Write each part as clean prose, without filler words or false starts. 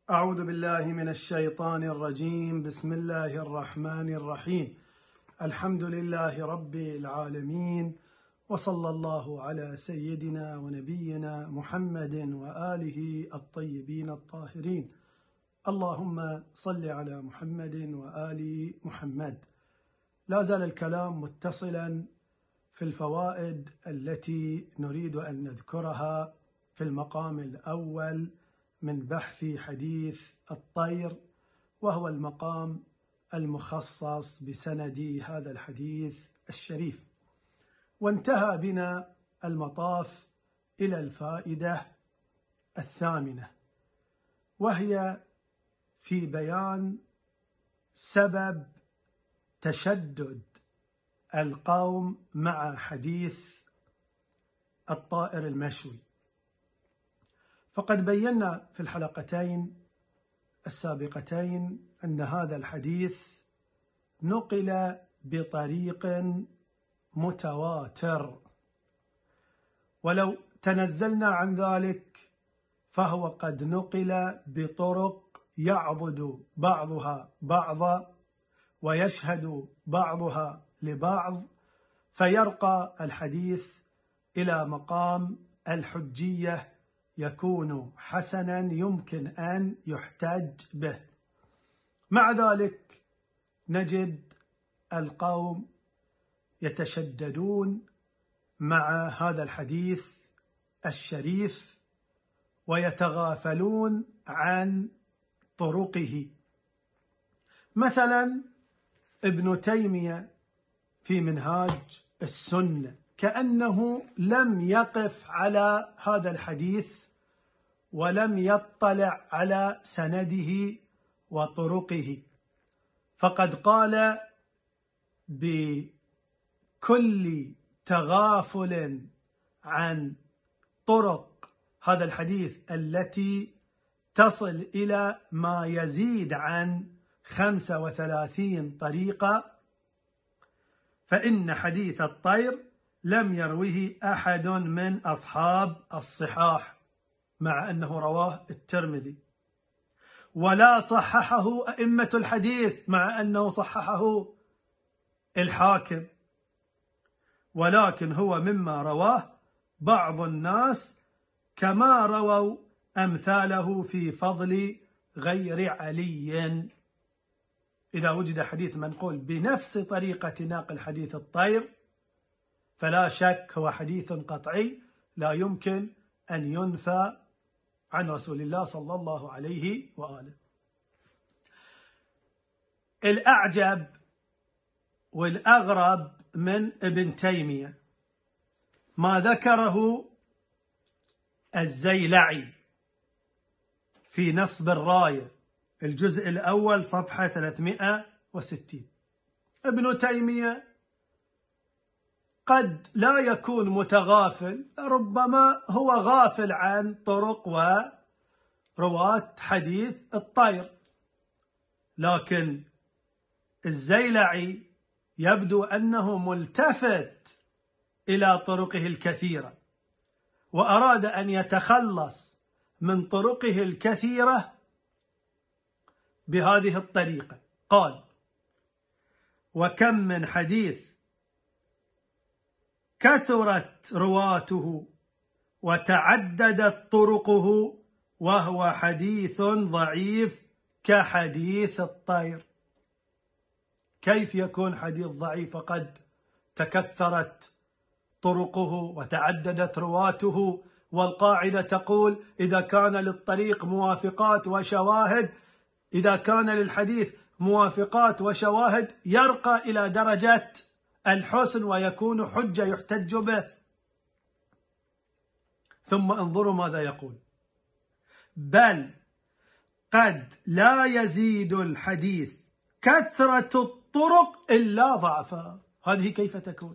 أعوذ بالله من الشيطان الرجيم. بسم الله الرحمن الرحيم. الحمد لله رب العالمين، وصلى الله على سيدنا ونبينا محمد وآله الطيبين الطاهرين. اللهم صل على محمد وآل محمد. لا زال الكلام متصلا في الفوائد التي نريد أن نذكرها في المقام الأول من بحث حديث الطير، وهو المقام المخصص بسند هذا الحديث الشريف. وانتهى بنا المطاف إلى الفائدة الثامنة، وهي في بيان سبب تشدد القوم مع حديث الطائر المشوي. فقد بينا في الحلقتين السابقتين أن هذا الحديث نقل بطريق متواتر، ولو تنزلنا عن ذلك فهو قد نقل بطرق يعبد بعضها بعضا ويشهد بعضها لبعض، فيرقى الحديث إلى مقام الحجية، يكون حسنا يمكن أن يحتج به. مع ذلك نجد القوم يتشددون مع هذا الحديث الشريف ويتغافلون عن طرقه. مثلا ابن تيمية في منهاج السنة كأنه لم يقف على هذا الحديث ولم يطلع على سنده وطرقه، فقد قال بكل تغافل عن طرق هذا الحديث التي تصل إلى ما يزيد عن 35 طريقة، فإن حديث الطير لم يروه أحد من أصحاب الصحاح، مع أنه رواه الترمذي، ولا صححه أئمة الحديث، مع أنه صححه الحاكم، ولكن هو مما رواه بعض الناس، كما رووا أمثاله في فضل غير علي. إذا وجد حديث منقول بنفس طريقة ناقل حديث الطير فلا شك هو حديث قطعي لا يمكن أن ينفى عن رسول الله صلى الله عليه وآله. الأعجب والأغرب من ابن تيمية ما ذكره الزيلعي في نصب الراية الجزء الأول صفحة 360. ابن تيمية قد لا يكون متغافل، ربما هو غافل عن طرق ورواة حديث الطير، لكن الزيلعي يبدو أنه ملتفت إلى طرقه الكثيرة، وأراد أن يتخلص من طرقه الكثيرة بهذه الطريقة. قال: وكم من حديث كثرت رواته وتعددت طرقه وهو حديث ضعيف كحديث الطير. كيف يكون حديث ضعيف وقد تكثرت طرقه وتعددت رواته؟ والقاعدة تقول: إذا كان للطريق موافقات وشواهد، إذا كان للحديث موافقات وشواهد يرقى إلى درجة الحسن ويكون حجة يحتج به. ثم انظروا ماذا يقول: بل قد لا يزيد الحديث كثرة الطرق إلا ضعفا. هذه كيف تكون؟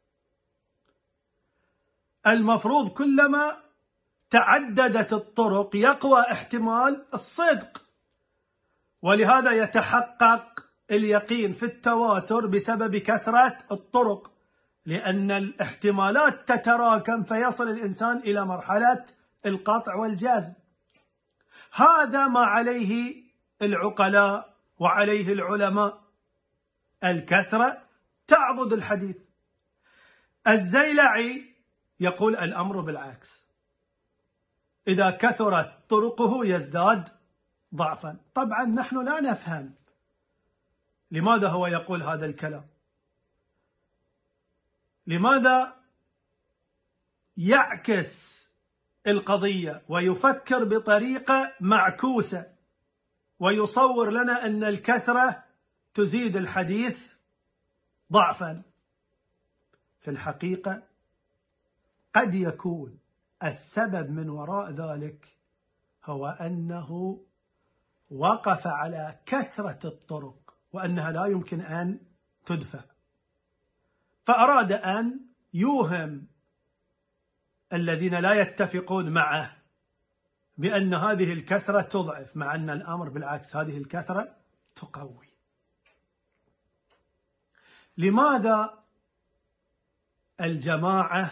المفروض كلما تعددت الطرق يقوى احتمال الصدق، ولهذا يتحقق اليقين في التواتر بسبب كثرة الطرق، لأن الاحتمالات تتراكم فيصل الإنسان إلى مرحلة القطع والجزم. هذا ما عليه العقلاء وعليه العلماء. الكثرة تعضد الحديث. الزيلعي يقول الأمر بالعكس، إذا كثرت طرقه يزداد ضعفا. طبعا نحن لا نفهم لماذا هو يقول هذا الكلام، لماذا يعكس القضية ويفكر بطريقة معكوسة ويصور لنا أن الكثرة تزيد الحديث ضعفا. في الحقيقة قد يكون السبب من وراء ذلك هو أنه وقف على كثرة الطرق وأنها لا يمكن أن تدفع، فأراد أن يوهم الذين لا يتفقون معه بأن هذه الكثرة تضعف، مع أن الأمر بالعكس، هذه الكثرة تقوي. لماذا الجماعة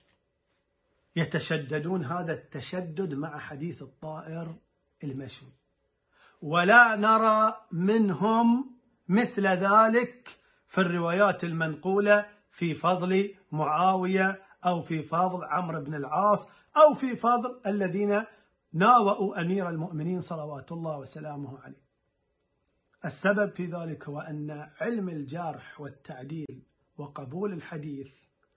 يتشددون هذا التشدد مع حديث الطائر المشوي، ولا نرى منهم مثل ذلك في الروايات المنقولة في فضل معاوية أو في فضل عمرو بن العاص أو في فضل الذين ناوأوا أمير المؤمنين صلوات الله وسلامه عليه؟ السبب في ذلك هو أن علم الجرح والتعديل وقبول الحديث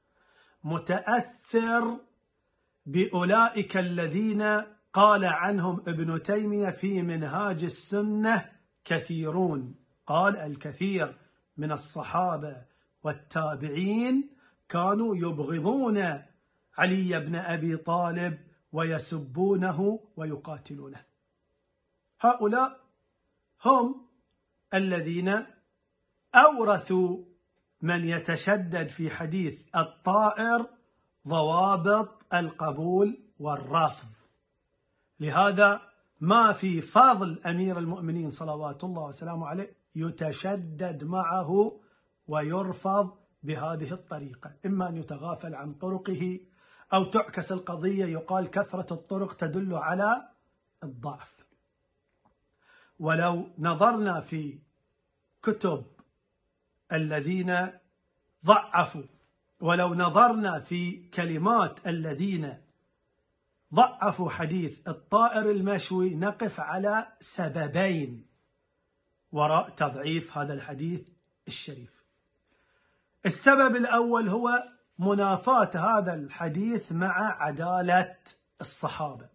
متأثر بأولئك الذين قال عنهم ابن تيمية في منهاج السنة كثيرون. قال الكثير من الصحابة والتابعين كانوا يبغضون علي بن أبي طالب ويسبونه ويقاتلونه. هؤلاء هم الذين أورثوا من يتشدد في حديث الطائر ضوابط القبول والرفض. لهذا ما في فضل أمير المؤمنين صلوات الله وسلامه عليه يتشدد معه ويرفض بهذه الطريقة، إما أن يتغافل عن طرقه أو تعكس القضية، يقال كثرة الطرق تدل على الضعف. ولو نظرنا في كتب الذين ضعفوا، ولو نظرنا في كلمات الذين ضعفوا حديث الطائر المشوي، نقف على سببين وراء تضعيف هذا الحديث الشريف. السبب الأول هو منافاة هذا الحديث مع عدالة الصحابة.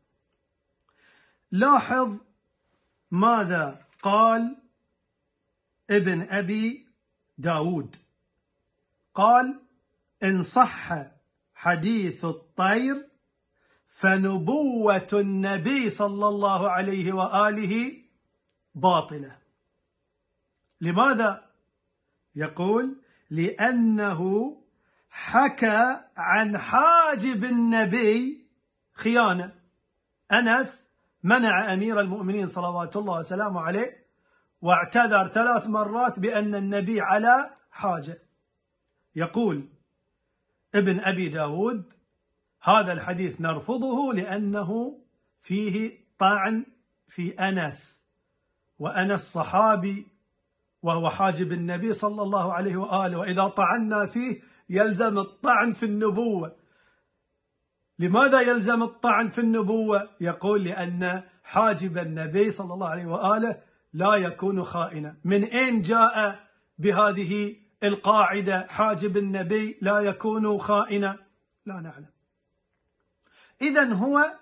لاحظ ماذا قال ابن أبي داود. قال: إن صح حديث الطير فنبوة النبي صلى الله عليه وآله باطلة. لماذا؟ يقول: لأنه حكى عن حاجب النبي خيانة. أنس منع أمير المؤمنين صلوات الله وسلامه عليه واعتذر 3 مرات بأن النبي على حاجة. يقول ابن أبي داود: هذا الحديث نرفضه لأنه فيه طعن في أنس، وأنس صحابي وهو حاجب النبي صلى الله عليه وآله، وإذا طعنا فيه يلزم الطعن في النبوة. لماذا يلزم الطعن في النبوة؟ يقول: لأن حاجب النبي صلى الله عليه وآله لا يكون خائنا. من أين جاء بهذه القاعدة حاجب النبي لا يكون خائنا؟ لا نعلم. إذن هو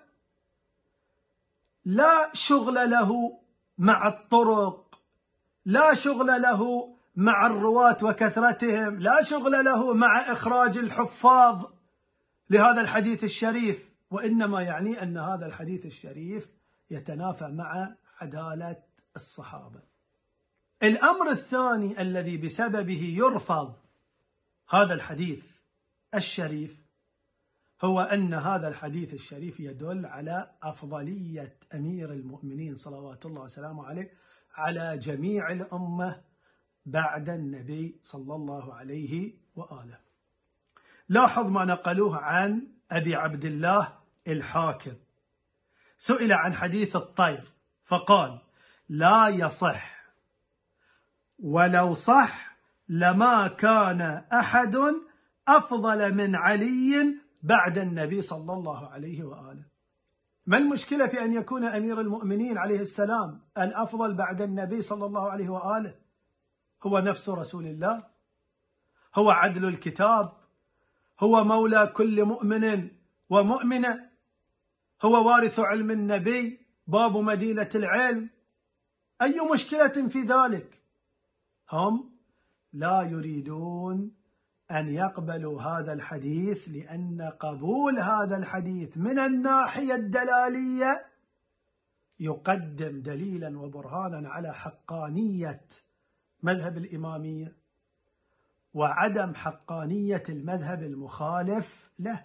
لا شغل له مع الطرق، لا شغل له مع الرواة وكثرتهم، لا شغل له مع إخراج الحفاظ لهذا الحديث الشريف، وإنما يعني أن هذا الحديث الشريف يتنافى مع عدالة الصحابة. الأمر الثاني الذي بسببه يرفض هذا الحديث الشريف هو أن هذا الحديث الشريف يدل على أفضلية أمير المؤمنين صلوات الله وسلامه عليه على جميع الأمة بعد النبي صلى الله عليه وآله. لاحظ ما نقلوه عن أبي عبد الله الحاكم. سئل عن حديث الطير فقال لا يصح، ولو صح لما كان أحد أفضل من علي بعد النبي صلى الله عليه وآله. ما المشكلة في أن يكون أمير المؤمنين عليه السلام الأفضل بعد النبي صلى الله عليه وآله؟ هو نفس رسول الله، هو عدل الكتاب، هو مولى كل مؤمن ومؤمنة، هو وارث علم النبي، باب مدينة العلم. أي مشكلة في ذلك؟ هم لا يريدون أن يقبلوا هذا الحديث، لأن قبول هذا الحديث من الناحية الدلالية يقدم دليلا وبرهانا على حقانية مذهب الإمامية وعدم حقانية المذهب المخالف له.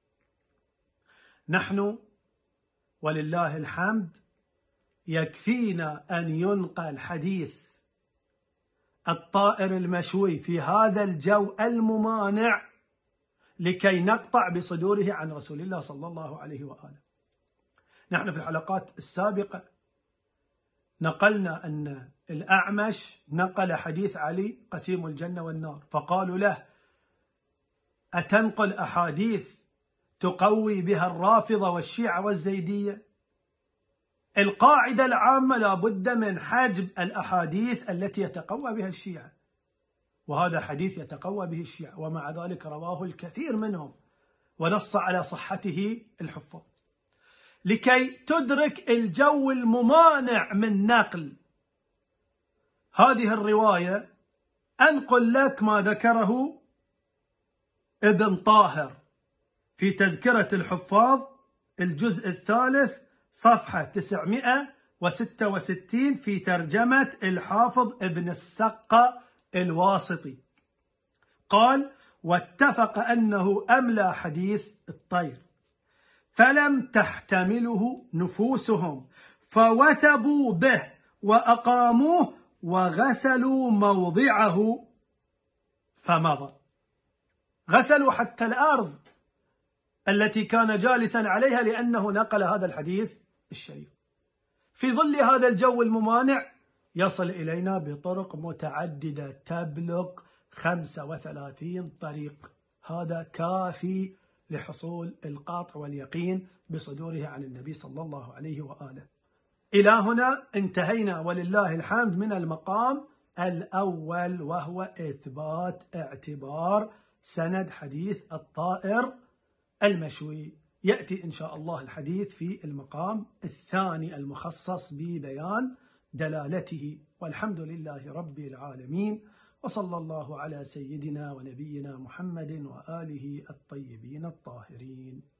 نحن ولله الحمد يكفينا أن ينقل حديث الطائر المشوي في هذا الجو الممانع لكي نقطع بصدوره عن رسول الله صلى الله عليه وآله. نحن في الحلقات السابقة نقلنا أن الأعمش نقل حديث علي قسيم الجنة والنار، فقالوا له أتنقل أحاديث تقوي بها الرافضة والشيعة والزيدية؟ القاعدة العامة لا بد من حجب الأحاديث التي يتقوى بها الشيعة، وهذا حديث يتقوى به الشيعة، ومع ذلك رواه الكثير منهم ونص على صحته الحفاظ. لكي تدرك الجو الممانع من نقل هذه الرواية أنقل لك ما ذكره ابن طاهر في تذكرة الحفاظ الجزء الثالث صفحة 966 في ترجمة الحافظ ابن السقا الواسطي. قال: واتفق أنه أملى حديث الطير، فلم تحتمله نفوسهم فوثبوا به وأقاموه وغسلوا موضعه فمضى. غسلوا حتى الأرض التي كان جالسا عليها لأنه نقل هذا الحديث الشريف. في ظل هذا الجو الممانع يصل إلينا بطرق متعددة تبلغ 35 طريق. هذا كافي لحصول القاطع واليقين بصدوره عن النبي صلى الله عليه وآله. إلى هنا انتهينا ولله الحمد من المقام الأول، وهو إثبات اعتبار سند حديث الطائر المشوي. يأتي إن شاء الله الحديث في المقام الثاني المخصص ببيان دلالته. والحمد لله رب العالمين، وصلى الله على سيدنا ونبينا محمد وآله الطيبين الطاهرين.